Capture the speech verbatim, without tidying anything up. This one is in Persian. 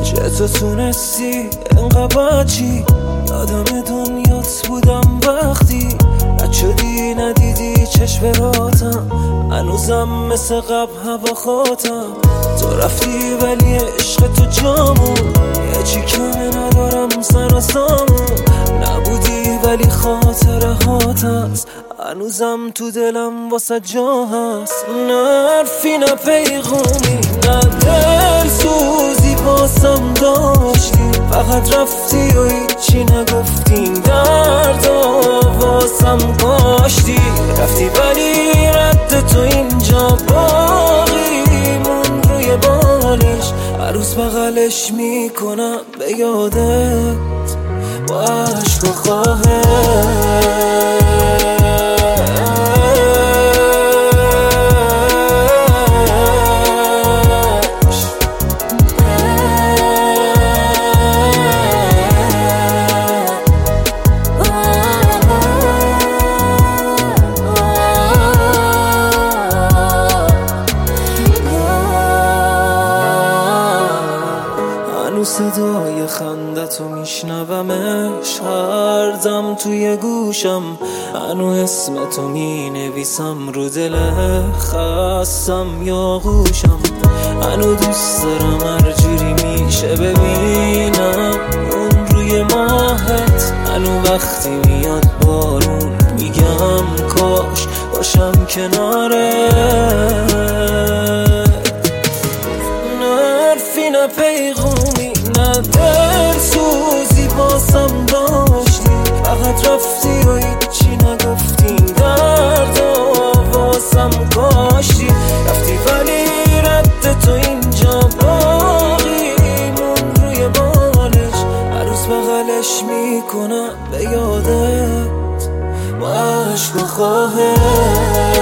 چطور تونستی انقدر بچی یادم دنیات بودم وقتی نچدی ندیدی چشم راتم هنوزم مثل قبل هوا خاتم تو رفتی ولی عشق تو جامون یه چی کمه ندارم سر و سامون نبودی ولی خاطره هات هست هنوزم تو دلم واسه جا هست نه حرفی نه پیغومی نه دل سوزی باسم داشتی فقط رفتی و هیچی نگفتی درد واسم کاشتی رفتی ولی رد تو اینجا باقی مون روی بالش هر روز بغلش میکنم به یادت با عشق و خواهش صدای خندتو میشنومش هر دم توی گوشم هنو اسمتو می نویسم رو دل خستم یا گوشم هنو دوست دارم هر جوری میشه ببینم اون روی ماهت هنو وقتی میاد بارون میگم کاش باشم کنارت نه حرفی نه پیغومی نه دل سوزی باسم داشتی فقط رفتی و هیچی نگفتی درد واسم کاشتی رفتی ولی رد تو اینجا باقی مون روی بالش هر روز بغلش میکنم به یادت با عشق و خواهش